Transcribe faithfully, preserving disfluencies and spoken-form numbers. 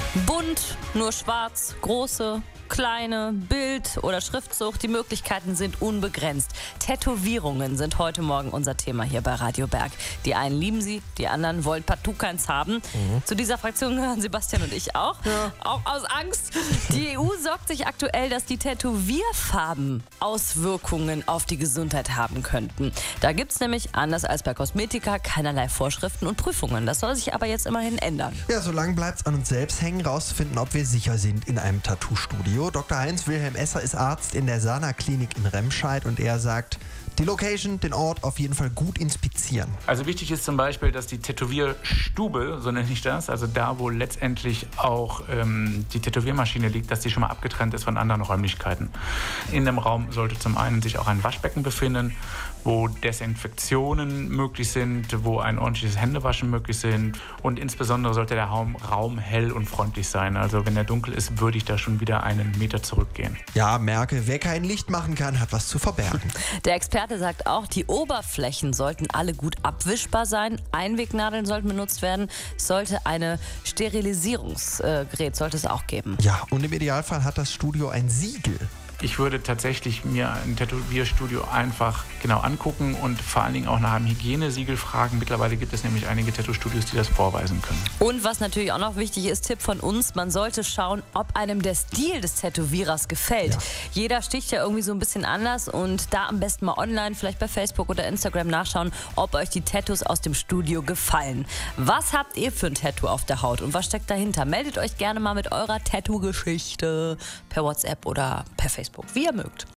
Bunt, nur schwarz, große, kleine, Bild oder Schriftzug, die Möglichkeiten sind unbegrenzt. Tätowierungen sind heute Morgen unser Thema hier bei Radio Berg. Die einen lieben sie, die anderen wollen partout keins haben. Mhm. Zu dieser Fraktion gehören Sebastian und ich auch. Ja. Auch aus Angst. Die E U sorgt sich aktuell, dass die Tätowierfarben Auswirkungen auf die Gesundheit haben könnten. Da gibt es nämlich, anders als bei Kosmetika, keinerlei Vorschriften und Prüfungen. Das soll sich aber jetzt immerhin ändern. Ja, solange bleibt es an uns selbst hängen, rauszufinden, ob wir sicher sind in einem Tattoo-Studio. Doktor Heinz Wilhelm Esser ist Arzt in der Sana-Klinik in Remscheid und er sagt, die Location, den Ort auf jeden Fall gut inspizieren. Also wichtig ist zum Beispiel, dass die Tätowierstube, so nenne ich das, also da, wo letztendlich auch ähm, die Tätowiermaschine liegt, dass die schon mal abgetrennt ist von anderen Räumlichkeiten. In dem Raum sollte zum einen sich auch ein Waschbecken befinden, wo Desinfektionen möglich sind, wo ein ordentliches Händewaschen möglich sind und insbesondere sollte der Raum, Raum hell und freundlich sein. Also wenn er dunkel ist, würde ich da schon wieder einen Meter zurückgehen. Ja, merke, wer kein Licht machen kann, hat was zu verbergen. Der Experte sagt auch, die Oberflächen sollten alle gut abwischbar sein, Einwegnadeln sollten benutzt werden, es sollte ein Sterilisierungsgerät sollte es auch geben. Ja, und im Idealfall hat das Studio ein Siegel. Ich würde tatsächlich mir ein Tätowierstudio einfach genau angucken und vor allen Dingen auch nach einem Hygienesiegel fragen. Mittlerweile gibt es nämlich einige Tattoo-Studios, die das vorweisen können. Und was natürlich auch noch wichtig ist, Tipp von uns, man sollte schauen, ob einem der Stil des Tätowierers gefällt. Ja. Jeder sticht ja irgendwie so ein bisschen anders und da am besten mal online, vielleicht bei Facebook oder Instagram nachschauen, ob euch die Tattoos aus dem Studio gefallen. Was habt ihr für ein Tattoo auf der Haut und was steckt dahinter? Meldet euch gerne mal mit eurer Tattoo-Geschichte per WhatsApp oder per Facebook, wie ihr mögt.